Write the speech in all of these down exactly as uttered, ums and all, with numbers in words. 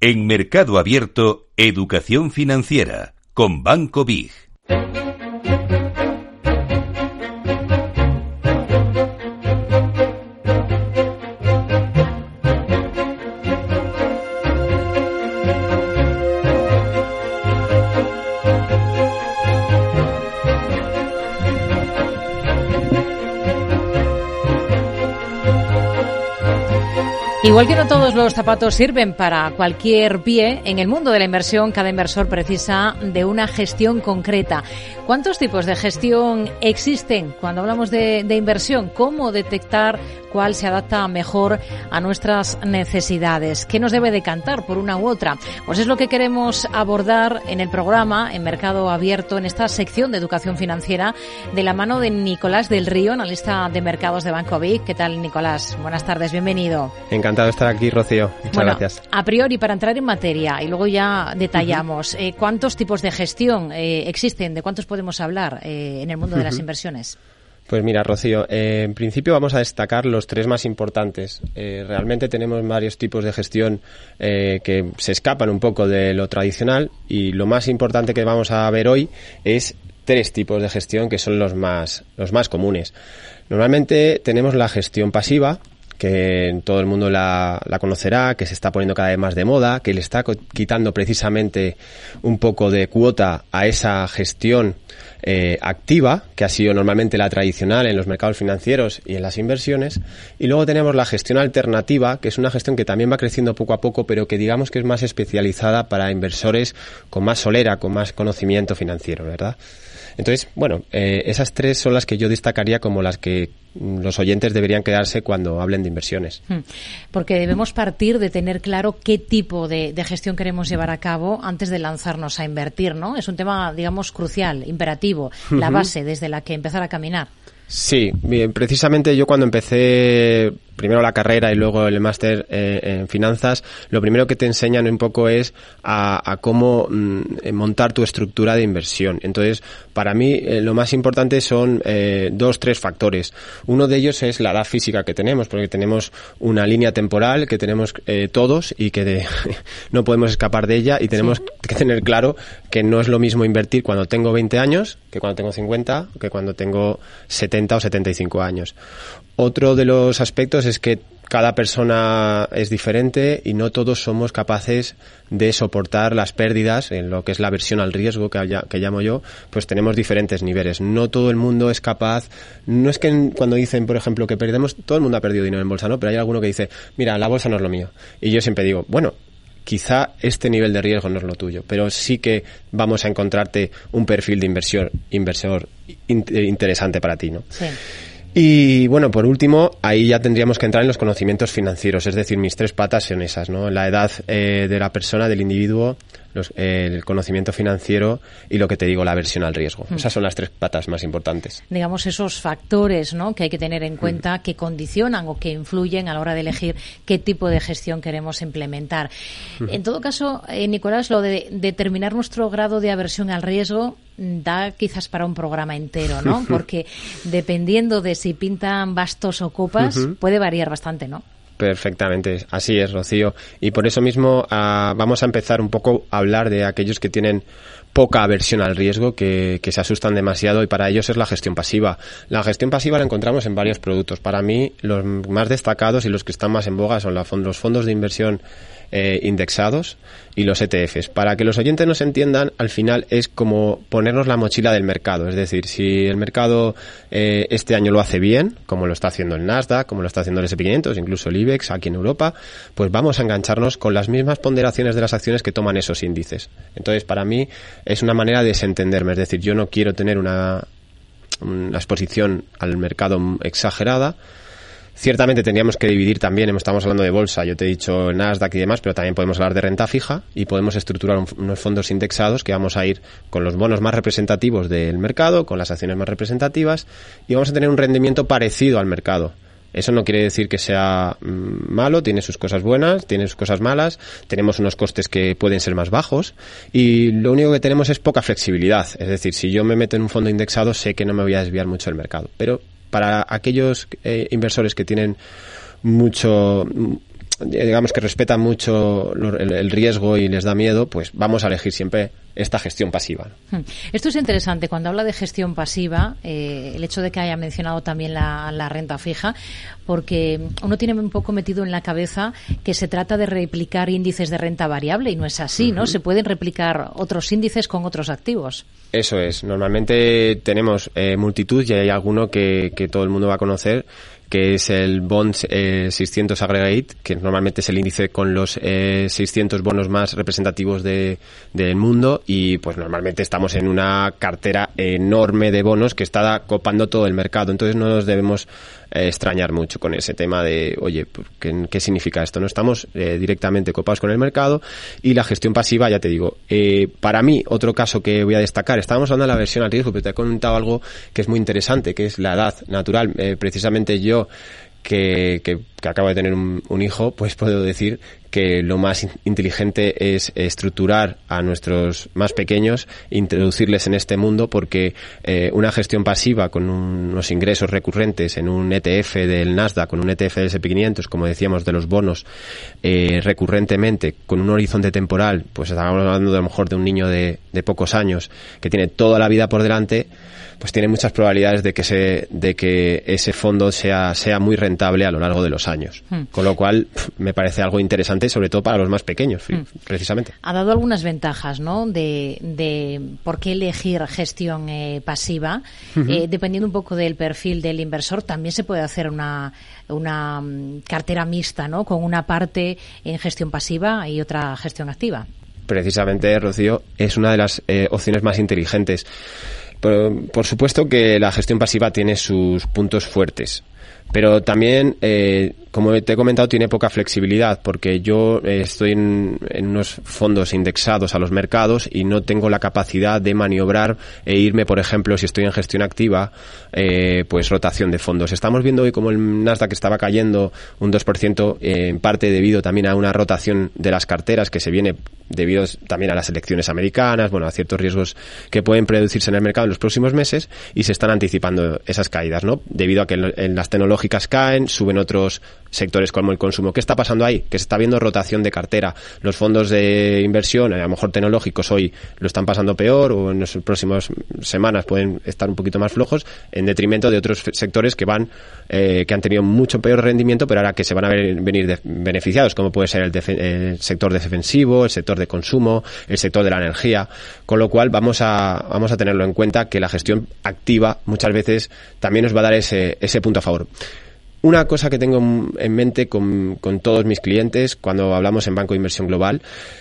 En Mercado Abierto, Educación Financiera, con Banco Big. Igual que no todos los zapatos sirven para cualquier pie, en el mundo de la inversión cada inversor precisa de una gestión concreta. ¿Cuántos tipos de gestión existen cuando hablamos de, de inversión? ¿Cómo detectar cuál se adapta mejor a nuestras necesidades? ¿Qué nos debe decantar por una u otra? Pues es lo que queremos abordar en el programa, en Mercado Abierto, en esta sección de educación financiera, de la mano de Nicolás del Río, analista de mercados de Banco Big. ¿Qué tal, Nicolás? Buenas tardes, bienvenido. Encantado de estar aquí, Rocío. Muchas bueno, gracias. A priori, para entrar en materia, y luego ya detallamos, uh-huh. eh, ¿cuántos tipos de gestión eh, existen? ¿De cuántos podemos hablar eh, en el mundo uh-huh. de las inversiones? Pues mira, Rocío, eh, en principio vamos a destacar los tres más importantes. Eh, realmente tenemos varios tipos de gestión eh, que se escapan un poco de lo tradicional, y lo más importante que vamos a ver hoy es tres tipos de gestión que son los más, los más comunes. Normalmente tenemos la gestión pasiva, que todo el mundo la, la conocerá, que se está poniendo cada vez más de moda, que le está quitando precisamente un poco de cuota a esa gestión eh, activa, que ha sido normalmente la tradicional en los mercados financieros y en las inversiones. Y luego tenemos la gestión alternativa, que es una gestión que también va creciendo poco a poco, pero que digamos que es más especializada para inversores con más solera, con más conocimiento financiero, ¿verdad? Entonces, bueno, eh, esas tres son las que yo destacaría como las que los oyentes deberían quedarse cuando hablen de inversiones. Porque debemos partir de tener claro qué tipo de, de gestión queremos llevar a cabo antes de lanzarnos a invertir, ¿no? Es un tema, digamos, crucial, imperativo, uh-huh. la base desde la que empezar a caminar. Sí, bien, precisamente yo cuando empecé primero la carrera y luego el máster eh, en finanzas, lo primero que te enseñan un poco es a, a cómo mm, montar tu estructura de inversión. Entonces, para mí eh, lo más importante son eh, dos, tres factores. Uno de ellos es la edad física que tenemos, porque tenemos una línea temporal que tenemos eh, todos y que de, no podemos escapar de ella, y tenemos ¿Sí? que tener claro que no es lo mismo invertir cuando tengo veinte años que cuando tengo cincuenta, que cuando tengo setenta o setenta y cinco años. Otro de los aspectos es que cada persona es diferente y no todos somos capaces de soportar las pérdidas en lo que es la aversión al riesgo que, haya, que llamo yo. Pues tenemos diferentes niveles. No todo el mundo es capaz. No es que cuando dicen, por ejemplo, que perdemos, todo el mundo ha perdido dinero en bolsa, ¿no? Pero hay alguno que dice, mira, la bolsa no es lo mío. Y yo siempre digo, bueno, quizá este nivel de riesgo no es lo tuyo, pero sí que vamos a encontrarte un perfil de inversión, inversor in, interesante para ti, ¿no? Sí. Y bueno, por último, ahí ya tendríamos que entrar en los conocimientos financieros, es decir, mis tres patas son esas, ¿no? La edad eh, de la persona, del individuo, los, eh, el conocimiento financiero y lo que te digo, la aversión al riesgo. Mm. Esas son las tres patas más importantes. Digamos, esos factores, ¿no?, que hay que tener en cuenta, mm. que condicionan o que influyen a la hora de elegir qué tipo de gestión queremos implementar. Mm. En todo caso, eh, Nicolás, lo de determinar nuestro grado de aversión al riesgo da quizás para un programa entero, ¿no? Porque dependiendo de si pintan bastos o copas, uh-huh. puede variar bastante, ¿no? Perfectamente, así es, Rocío. Y por eso mismo uh, vamos a empezar un poco a hablar de aquellos que tienen poca aversión al riesgo, que, que se asustan demasiado, y para ellos es la gestión pasiva. La gestión pasiva la encontramos en varios productos. Para mí, los más destacados y los que están más en boga son la, los fondos de inversión eh, indexados y los E T Fs. Para que los oyentes nos entiendan, al final es como ponernos la mochila del mercado. Es decir, si el mercado eh, este año lo hace bien, como lo está haciendo el Nasdaq, como lo está haciendo el ese and pe quinientos, incluso el IBEX aquí en Europa, pues vamos a engancharnos con las mismas ponderaciones de las acciones que toman esos índices. Entonces, para mí es una manera de desentenderme. Es decir, yo no quiero tener una, una exposición al mercado exagerada. Ciertamente tendríamos que dividir también, estamos hablando de bolsa, yo te he dicho Nasdaq y demás, pero también podemos hablar de renta fija y podemos estructurar un, unos fondos indexados que vamos a ir con los bonos más representativos del mercado, con las acciones más representativas, y vamos a tener un rendimiento parecido al mercado. Eso no quiere decir que sea mmm, malo, tiene sus cosas buenas, tiene sus cosas malas, tenemos unos costes que pueden ser más bajos, y lo único que tenemos es poca flexibilidad. Es decir, si yo me meto en un fondo indexado, sé que no me voy a desviar mucho del mercado, pero para aquellos eh, inversores que tienen mucho digamos que respetan mucho el, el riesgo y les da miedo, pues vamos a elegir siempre esta gestión pasiva. Esto es interesante. Cuando habla de gestión pasiva, eh, el hecho de que haya mencionado también la, la renta fija, porque uno tiene un poco metido en la cabeza que se trata de replicar índices de renta variable y no es así, ¿no? Uh-huh. Se pueden replicar otros índices con otros activos. Eso es. Normalmente tenemos eh, multitud y hay alguno que, que todo el mundo va a conocer, que es el Bond eh, seiscientos Aggregate, que normalmente es el índice con los eh, seiscientos bonos más representativos de, del mundo, y pues normalmente estamos en una cartera enorme de bonos que está copando todo el mercado. Entonces no nos debemos eh, extrañar mucho con ese tema de, oye, ¿qué, qué significa esto? No estamos eh, directamente copados con el mercado. Y la gestión pasiva, ya te digo, eh, para mí, otro caso que voy a destacar, estábamos hablando de la versión al riesgo, pero te he comentado algo que es muy interesante, que es la edad natural. Eh, precisamente yo Que, que, que acabo de tener un, un hijo, pues puedo decir que lo más inteligente es estructurar a nuestros más pequeños, introducirles en este mundo, porque eh, una gestión pasiva con un, unos ingresos recurrentes en un E T F del Nasdaq, con un E T F del ese and pe quinientos, como decíamos, de los bonos, eh, recurrentemente, con un horizonte temporal, pues estamos hablando de, a lo mejor de un niño de, de pocos años que tiene toda la vida por delante, pues tiene muchas probabilidades de que se, de que ese fondo sea, sea muy rentable a lo largo de los años. Hmm. Con lo cual, me parece algo interesante, sobre todo para los más pequeños, hmm. precisamente. Ha dado algunas ventajas, ¿no?, de, de por qué elegir gestión eh, pasiva. Uh-huh. Eh, dependiendo un poco del perfil del inversor, también se puede hacer una, una cartera mixta, ¿no?, con una parte en gestión pasiva y otra gestión activa. Precisamente, Rocío, es una de las eh, opciones más inteligentes. Por, por supuesto que la gestión pasiva tiene sus puntos fuertes, pero también, eh, como te he comentado, tiene poca flexibilidad, porque yo eh, estoy en, en unos fondos indexados a los mercados y no tengo la capacidad de maniobrar e irme, por ejemplo, si estoy en gestión activa, eh, pues rotación de fondos. Estamos viendo hoy como el Nasdaq estaba cayendo un dos por ciento, eh, en parte debido también a una rotación de las carteras que se viene debido también a las elecciones americanas, bueno, a ciertos riesgos que pueden producirse en el mercado en los próximos meses, y se están anticipando esas caídas, ¿no? Debido a que en, en las tecnológicas caen, suben otros sectores como el consumo. ¿Qué está pasando ahí? Que se está viendo rotación de cartera. Los fondos de inversión, a lo mejor tecnológicos, hoy lo están pasando peor, o en las próximas semanas pueden estar un poquito más flojos, en detrimento de otros sectores que van eh, que han tenido mucho peor rendimiento, pero ahora que se van a ver, venir de, beneficiados, como puede ser el, defen- el sector defensivo, el sector de consumo, el sector de la energía, con lo cual vamos a vamos a tenerlo en cuenta, que la gestión activa muchas veces también nos va a dar ese ese punto a favor. Una cosa que tengo en mente con, con todos mis clientes cuando hablamos en Banco de Inversión Global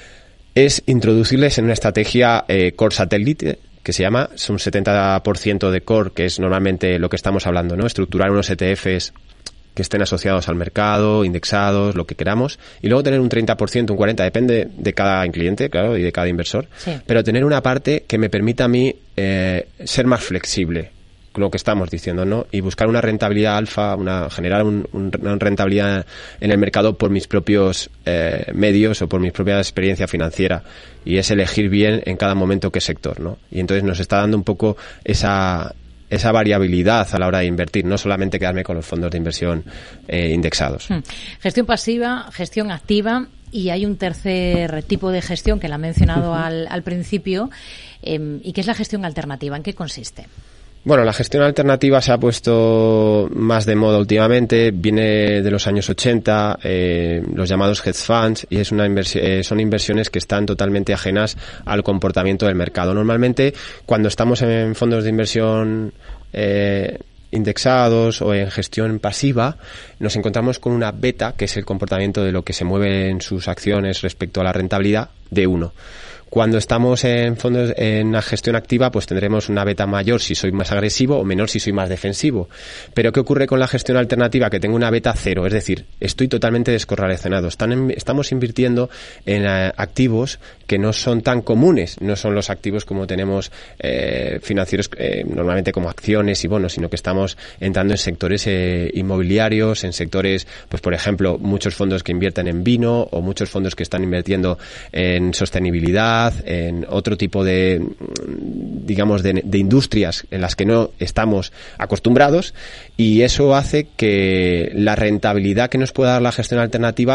es introducirles en una estrategia eh, core satélite, que se llama, es un setenta por ciento de core, que es normalmente lo que estamos hablando, ¿no? Estructurar unos E T Fs que estén asociados al mercado, indexados, lo que queramos, y luego tener un treinta por ciento, un cuarenta por ciento, depende de cada cliente, claro, y de cada inversor, sí. Pero tener una parte que me permita a mí eh, ser más flexible, lo que estamos diciendo, ¿no? Y buscar una rentabilidad alfa, una generar un, un, una rentabilidad en el mercado por mis propios eh, medios o por mi propia experiencia financiera, y es elegir bien en cada momento qué sector, ¿no? Y entonces nos está dando un poco esa esa variabilidad a la hora de invertir, no solamente quedarme con los fondos de inversión eh, indexados. Hmm. Gestión pasiva, gestión activa, y hay un tercer tipo de gestión que la ha mencionado uh-huh. al, al principio, eh, y que es la gestión alternativa. ¿En qué consiste? Bueno, la gestión alternativa se ha puesto más de moda últimamente, viene de los años ochenta, eh, los llamados hedge funds, y es una inversi- eh, son inversiones que están totalmente ajenas al comportamiento del mercado. Normalmente, cuando estamos en fondos de inversión eh, indexados o en gestión pasiva, nos encontramos con una beta, que es el comportamiento de lo que se mueve en sus acciones respecto a la rentabilidad, de uno. Cuando estamos en fondos en una gestión activa, pues tendremos una beta mayor si soy más agresivo o menor si soy más defensivo. Pero ¿qué ocurre con la gestión alternativa? Que tengo una beta cero, es decir, estoy totalmente descorrelacionado. Están en, estamos invirtiendo en uh, activos que no son tan comunes, no son los activos como tenemos eh, financieros eh, normalmente como acciones y bonos, sino que estamos entrando en sectores eh, inmobiliarios, en sectores, pues por ejemplo, muchos fondos que invierten en vino, o muchos fondos que están invirtiendo en sostenibilidad, en otro tipo de, digamos, de, de industrias en las que no estamos acostumbrados, y eso hace que la rentabilidad que nos pueda dar la gestión alternativa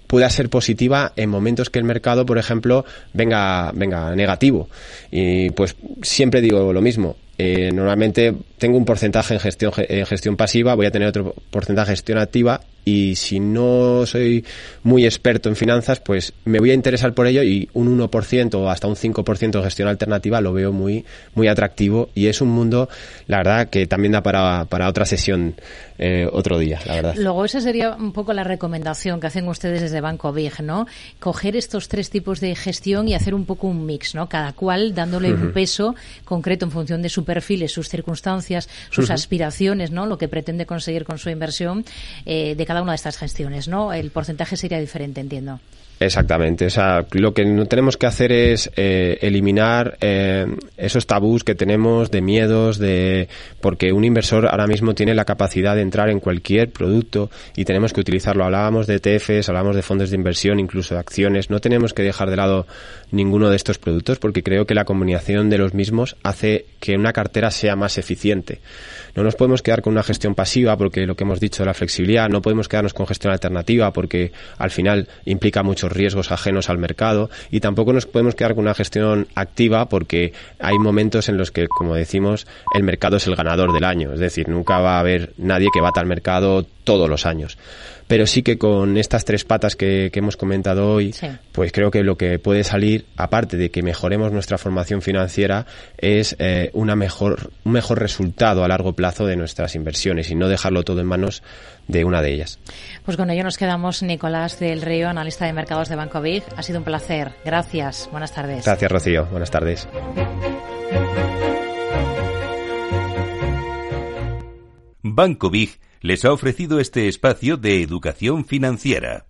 pueda ser positiva en momentos que el mercado, por ejemplo, venga, venga negativo. Y pues siempre digo lo mismo. Eh, normalmente tengo un porcentaje en gestión, en gestión pasiva, voy a tener otro porcentaje en gestión activa, y si no soy muy experto en finanzas, pues me voy a interesar por ello, y un uno por ciento o hasta un cinco por ciento de gestión alternativa lo veo muy muy atractivo, y es un mundo, la verdad, que también da para, para otra sesión eh, otro día, la verdad. Luego esa sería un poco la recomendación que hacen ustedes desde Banco Big, ¿no? Coger estos tres tipos de gestión y hacer un poco un mix, ¿no? Cada cual dándole uh-huh. un peso concreto en función de su perfiles, sus circunstancias, sus uh-huh. aspiraciones, ¿no? Lo que pretende conseguir con su inversión eh, de cada una de estas gestiones, ¿no? El porcentaje sería diferente, entiendo. Exactamente, o sea, lo que no tenemos que hacer es eh, eliminar eh, esos tabús que tenemos de miedos, de porque un inversor ahora mismo tiene la capacidad de entrar en cualquier producto y tenemos que utilizarlo. Hablábamos de E T Fs, hablábamos de fondos de inversión, incluso de acciones. No tenemos que dejar de lado ninguno de estos productos, porque creo que la combinación de los mismos hace que una cartera sea más eficiente. No nos podemos quedar con una gestión pasiva, porque lo que hemos dicho de la flexibilidad, no podemos quedarnos con gestión alternativa, porque al final implica muchos riesgos ajenos al mercado, y tampoco nos podemos quedar con una gestión activa, porque hay momentos en los que, como decimos, el mercado es el ganador del año, es decir, nunca va a haber nadie que bata al mercado todos los años. Pero sí que con estas tres patas que, que hemos comentado hoy, sí. pues creo que lo que puede salir, aparte de que mejoremos nuestra formación financiera, es eh, una mejor, un mejor resultado a largo plazo de nuestras inversiones, y no dejarlo todo en manos de una de ellas. Pues con ello nos quedamos. Nicolás del Río, analista de mercados de Banco Big. Ha sido un placer. Gracias. Buenas tardes. Gracias, Rocío. Buenas tardes. Banco Big les ha ofrecido este espacio de educación financiera.